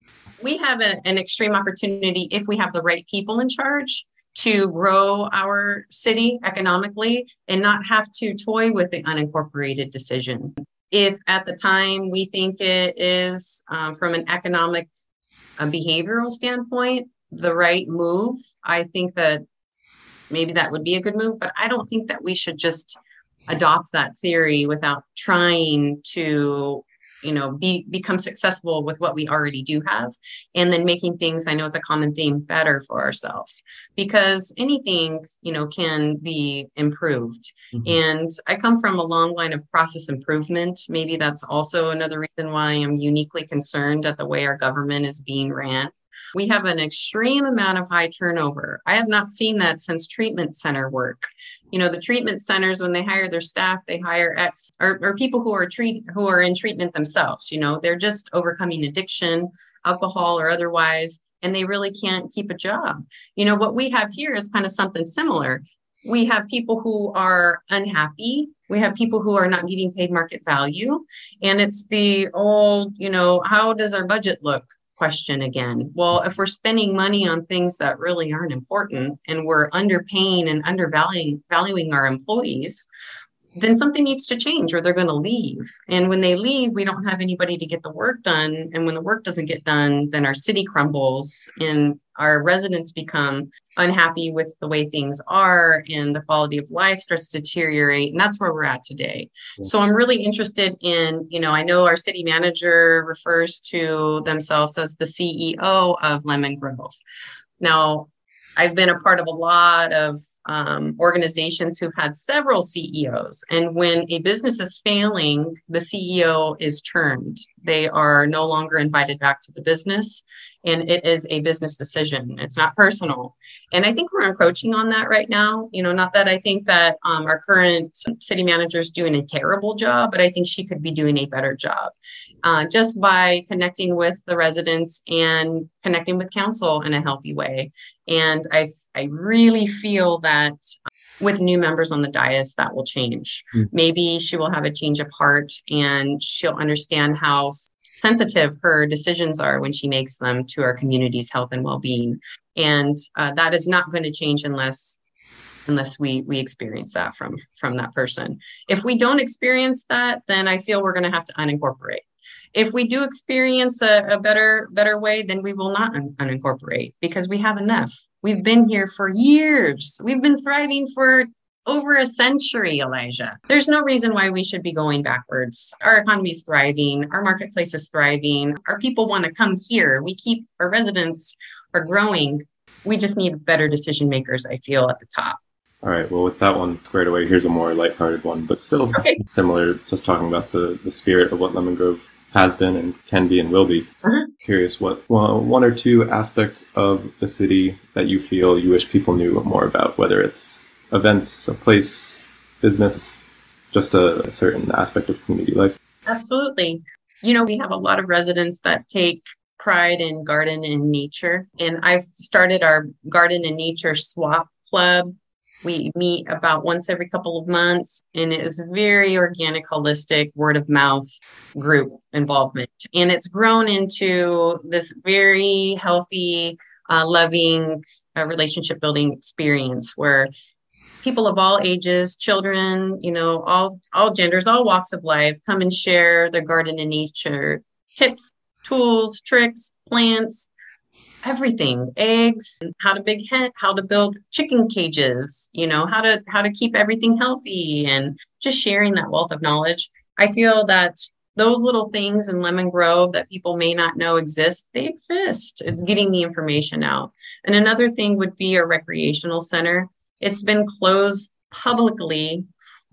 [SPEAKER 4] we have a, an extreme opportunity, if we have the right people in charge, to grow our city economically and not have to toy with the unincorporated decision. If at the time we think it is, uh, from an economic uh, behavioral standpoint, the right move, I think that maybe that would be a good move, but I don't think that we should just adopt that theory without trying to, you know, be become successful with what we already do have, and then making things, I know it's a common theme, better for ourselves, because anything, you know, can be improved. Mm-hmm. And I come from a long line of process improvement. Maybe that's also another reason why I'm uniquely concerned at the way our government is being ran. We have an extreme amount of high turnover. I have not seen that since treatment center work. You know, the treatment centers, when they hire their staff, they hire ex or, or people who are treat who are in treatment themselves. You know, they're just overcoming addiction, alcohol or otherwise, and they really can't keep a job. You know, what we have here is kind of something similar. We have people who are unhappy. We have people who are not getting paid market value. And it's the old, you know, how does our budget look question again? Well, if we're spending money on things that really aren't important, and we're underpaying and undervaluing valuing our employees, then something needs to change, or they're going to leave. And when they leave, we don't have anybody to get the work done. And when the work doesn't get done, then our city crumbles and our residents become unhappy with the way things are, and the quality of life starts to deteriorate. And that's where we're at today. Yeah. So I'm really interested in, you know, I know our city manager refers to themselves as the C E O of Lemon Grove. Now, I've been a part of a lot of um, organizations who've had several C E Os. And when a business is failing, the C E O is turned. They are no longer invited back to the business. And it is a business decision. It's not personal. And I think we're encroaching on that right now. You know, not that I think that um, our current city manager is doing a terrible job, but I think she could be doing a better job uh, just by connecting with the residents and connecting with council in a healthy way. And I, I really feel that that with new members on the dais, that will change. Mm. Maybe she will have a change of heart and she'll understand how sensitive her decisions are when she makes them to our community's health and well-being. And uh, that is not going to change unless unless we we experience that from from that person. If we don't experience that, then I feel we're going to have to unincorporate. If we do experience a, a better better way, then we will not un- unincorporate because we have enough. We've been here for years. We've been thriving for over a century, Elijah. There's no reason why we should be going backwards. Our economy is thriving. Our marketplace is thriving. Our people want to come here. We keep our residents are growing. We just need better decision makers, I feel, at the top.
[SPEAKER 3] All right. Well, with that one squared away, here's a more lighthearted one, but still okay. Similar, just talking about the, the spirit of what Lemon Grove has been and can be and will be. Uh-huh. Curious what well, one or two aspects of the city that you feel you wish people knew more about, whether it's events, a place, business, just a certain aspect of community life.
[SPEAKER 4] Absolutely. You know, we have a lot of residents that take pride in garden and nature. And I've started our garden and nature swap club. We meet about once every couple of months, and it is a very organic, holistic, word of mouth group involvement. And it's grown into this very healthy, uh, loving uh, relationship building experience where people of all ages, children, you know, all, all genders, all walks of life come and share their garden and nature tips, tools, tricks, plants, everything, eggs, how to big hen, how to build chicken cages, you know, how to how to keep everything healthy, and just sharing that wealth of knowledge. I feel that those little things in Lemon Grove that people may not know exist, they exist. It's getting the information out. And another thing would be a recreational center. It's been closed publicly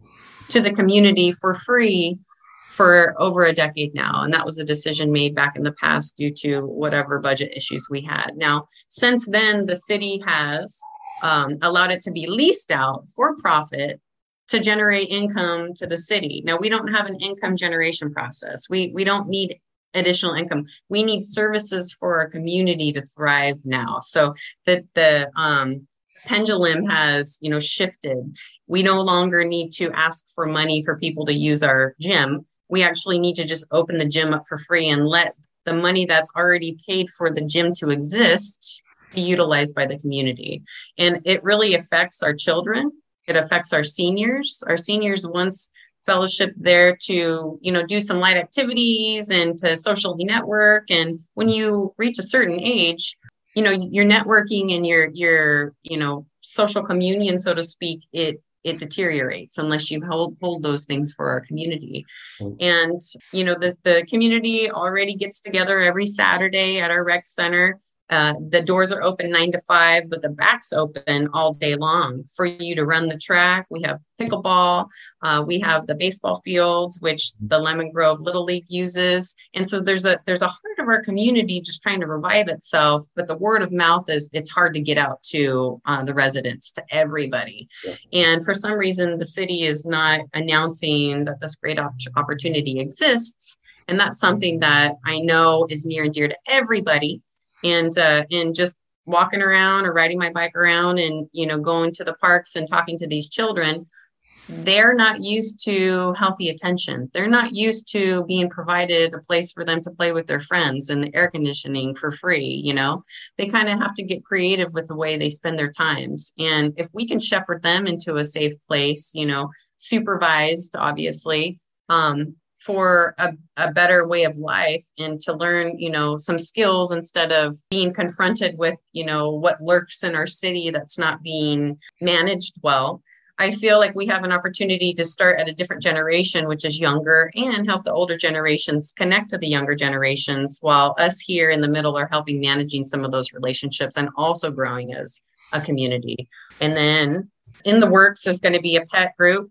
[SPEAKER 4] to the community for free for over a decade now. And that was a decision made back in the past due to whatever budget issues we had. Now, since then, the city has um, allowed it to be leased out for profit to generate income to the city. Now, we don't have an income generation process. We, we don't need additional income. We need services for our community to thrive now. So that the um, pendulum has, you know, shifted. We no longer need to ask for money for people to use our gym. We actually need to just open the gym up for free and let the money that's already paid for the gym to exist be utilized by the community. And it really affects our children. It affects our seniors. Our seniors once fellowship there to, you know, do some light activities and to socially network. And when you reach a certain age, you know, your networking and your, your, you know, social communion, so to speak, it it deteriorates unless you hold, hold those things for our community. Mm-hmm. And, you know, the, the community already gets together every Saturday at our rec center. Uh, the doors are open nine to five, but the back's open all day long for you to run the track. We have pickleball. Uh, we have the baseball fields, which the Lemon Grove Little League uses. And so there's a there's a heart of our community just trying to revive itself. But the word of mouth is it's hard to get out to uh, the residents, to everybody. Yeah. And for some reason, the city is not announcing that this great op- opportunity exists. And that's something that I know is near and dear to everybody. And uh, and just walking around or riding my bike around and, you know, going to the parks and talking to these children, they're not used to healthy attention. They're not used to being provided a place for them to play with their friends and the air conditioning for free. You know, they kind of have to get creative with the way they spend their times. And if we can shepherd them into a safe place, you know, supervised, obviously, um, for a, a better way of life and to learn, you know, some skills instead of being confronted with, you know, what lurks in our city that's not being managed well. I feel like we have an opportunity to start at a different generation, which is younger, and help the older generations connect to the younger generations, while us here in the middle are helping managing some of those relationships and also growing as a community. And then in the works is going to be a pet group.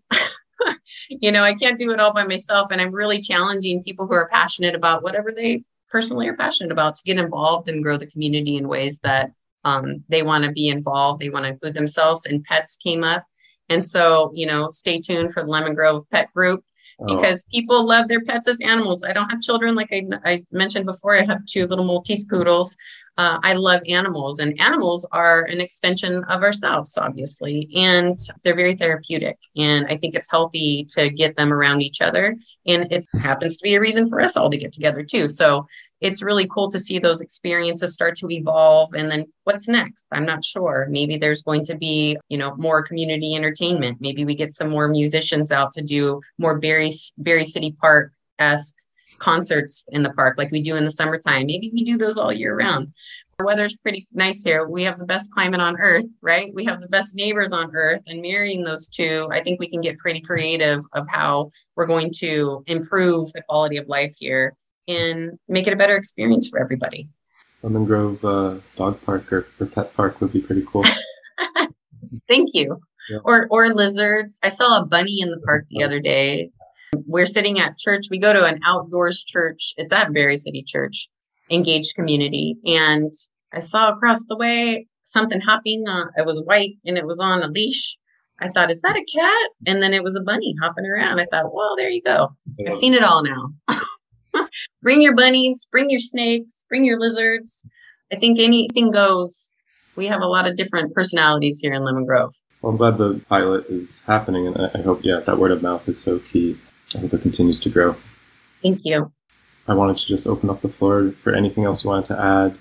[SPEAKER 4] You know, I can't do it all by myself. And I'm really challenging people who are passionate about whatever they personally are passionate about to get involved and grow the community in ways that um, they want to be involved. They want to include themselves, and pets came up. And so, you know, stay tuned for the Lemon Grove Pet Group because oh. people love their pets as animals. I don't have children. Like I, I mentioned before, I have two little Maltese poodles. Uh, I love animals, and animals are an extension of ourselves, obviously, and they're very therapeutic. And I think it's healthy to get them around each other. And it happens to be a reason for us all to get together too. So it's really cool to see those experiences start to evolve. And then what's next? I'm not sure. Maybe there's going to be, you know, more community entertainment. Maybe we get some more musicians out to do more Berry, Berry City Park-esque concerts in the park like we do in the summertime. Maybe we do those all year round. Our weather's pretty nice here. We have the best climate on earth, right? We have the best neighbors on earth, and marrying those two, I think we can get pretty creative of how we're going to improve the quality of life here and make it a better experience for everybody.
[SPEAKER 3] Lemon Grove uh, Dog Park or, or Pet Park would be pretty cool.
[SPEAKER 4] Thank you. Yeah. Or or lizards. I saw a bunny in the park the other day. We're sitting at church. We go to an outdoors church. It's at Berry City Church, engaged community. And I saw across the way something hopping. Uh, it was white and it was on a leash. I thought, is that a cat? And then it was a bunny hopping around. I thought, well, there you go. I've seen it all now. Bring your bunnies, bring your snakes, bring your lizards. I think anything goes. We have a lot of different personalities here in Lemon Grove.
[SPEAKER 3] Well, I'm glad the pilot is happening. And I hope, yeah, that word of mouth is so key. I hope it continues to grow.
[SPEAKER 4] Thank you.
[SPEAKER 3] I wanted to just open up the floor for anything else you wanted to add,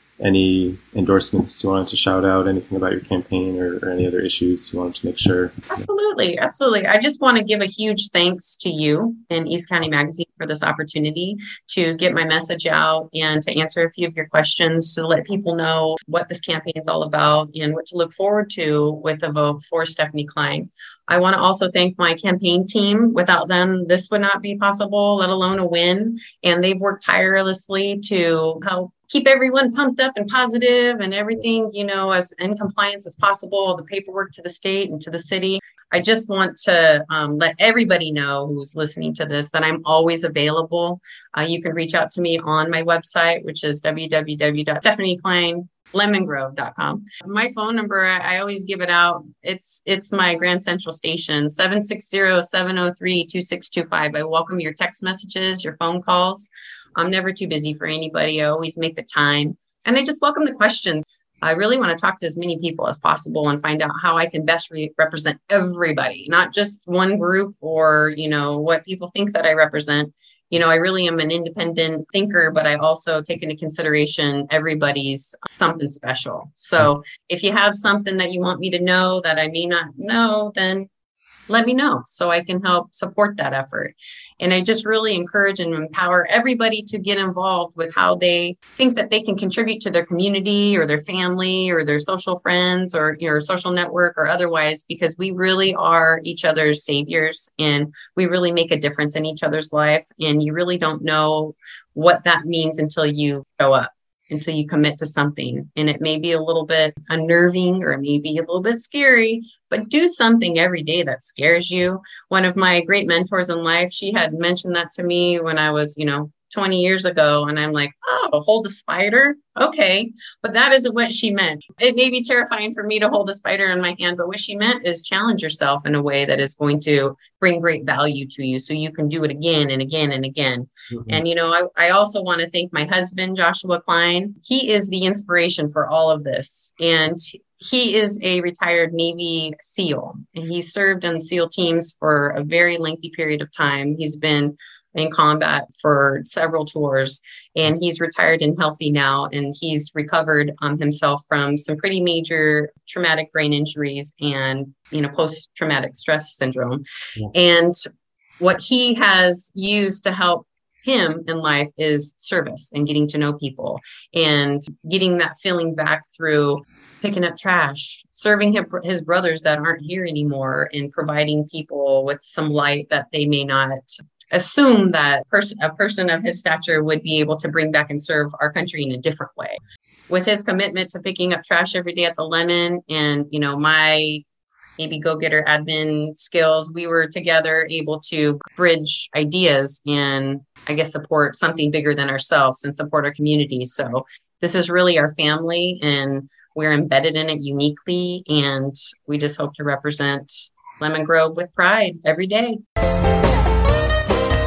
[SPEAKER 3] any endorsements you wanted to shout out, anything about your campaign or, or any other issues you wanted to make sure.
[SPEAKER 4] Absolutely. Absolutely. I just want to give a huge thanks to you and East County Magazine for this opportunity to get my message out and to answer a few of your questions, to let people know what this campaign is all about and what to look forward to with the vote for Stephanie Klein. I want to also thank my campaign team. Without them, this would not be possible, let alone a win. And they've worked tirelessly to help keep everyone pumped up and positive and everything, you know, as in compliance as possible, the paperwork to the state and to the city. I just want to um, let everybody know who's listening to this that I'm always available. Uh, you can reach out to me on my website, which is w w w dot stephanie klein lemon grove dot com. My phone number, I always give it out. It's it's my Grand Central station, seven six zero, seven zero three, two six two five. I welcome your text messages, your phone calls. I'm never too busy for anybody. I always make the time. And I just welcome the questions. I really want to talk to as many people as possible and find out how I can best re- represent everybody, not just one group or, you know, what people think that I represent. You know, I really am an independent thinker, but I also take into consideration everybody's something special. So if you have something that you want me to know that I may not know, then let me know so I can help support that effort. And I just really encourage and empower everybody to get involved with how they think that they can contribute to their community or their family or their social friends or your social network or otherwise, because we really are each other's saviors and we really make a difference in each other's life. And you really don't know what that means until you show up, until you commit to something. And it may be a little bit unnerving or it may be a little bit scary, but do something every day that scares you. One of my great mentors in life, she had mentioned that to me when I was, you know, twenty years ago. And I'm like, oh, hold a spider? Okay. But that isn't what she meant. It may be terrifying for me to hold a spider in my hand, but what she meant is challenge yourself in a way that is going to bring great value to you so you can do it again and again and again. Mm-hmm. And, you know, I, I also want to thank my husband, Joshua Klein. He is the inspiration for all of this. And he is a retired Navy SEAL. And he served in SEAL teams for a very lengthy period of time. He's been in combat for several tours, and he's retired and healthy now. And he's recovered um, himself from some pretty major traumatic brain injuries and, you know, post-traumatic stress syndrome. Yeah. And what he has used to help him in life is service and getting to know people and getting that feeling back through picking up trash, serving his brothers that aren't here anymore, and providing people with some light that they may not assume that person, a person of his stature would be able to bring back and serve our country in a different way. With his commitment to picking up trash every day at the Lemon and, you know, my maybe go-getter admin skills, we were together able to bridge ideas and, I guess, support something bigger than ourselves and support our community. So this is really our family and we're embedded in it uniquely. And we just hope to represent Lemon Grove with pride every day.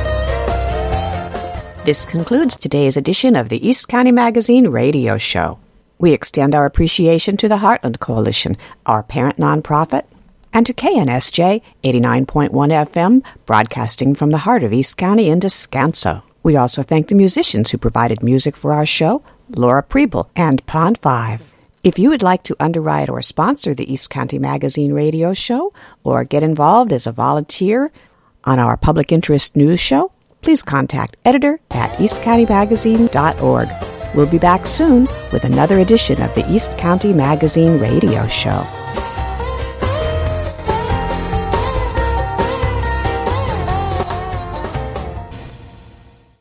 [SPEAKER 2] This concludes today's edition of the East County Magazine radio show. We extend our appreciation to the Heartland Coalition, our parent nonprofit, and to K N S J eighty-nine point one F M, broadcasting from the heart of East County in Descanso. We also thank the musicians who provided music for our show, Laura Preble and Pond five. If you would like to underwrite or sponsor the East County Magazine radio show, or get involved as a volunteer on our public interest news show, please contact editor at east county magazine dot org. We'll be back soon with another edition of the East County Magazine radio show.